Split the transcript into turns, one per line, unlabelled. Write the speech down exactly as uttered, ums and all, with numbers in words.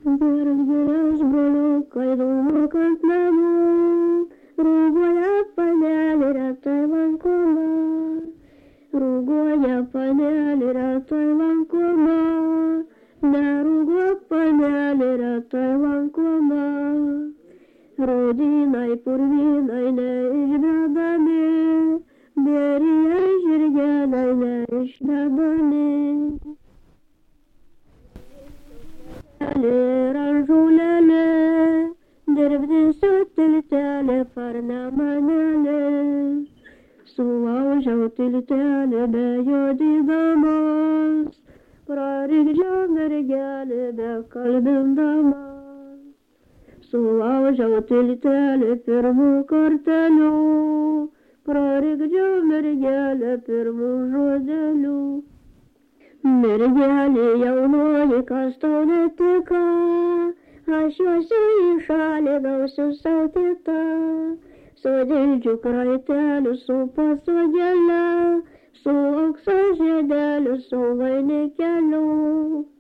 Virgilės broliukai dūmok ant namų, rūguoja panelė retai lankoma, rūguoja panelė retai lankoma, nerūguok panelė retai lankoma, rudynai purvynai neišvedami, bėrija žirgeliai neišvedami. Ranžulėlė, dirbti su tiltelė, farne manelė, sulaužiau tiltelį be jodydamos, prarigdžiau mergelį be kalbindamas, sulaužiau tiltelį pirmų kartelių, prarigdžiau mergelį pirmų žodelių. Mergelė jaunoji, kas tau netika, aš juosiu į šalį gausiu sau kitą, sodildžių kraitelių su pasodėle, su aukso žiedeliu, su vainikeliu.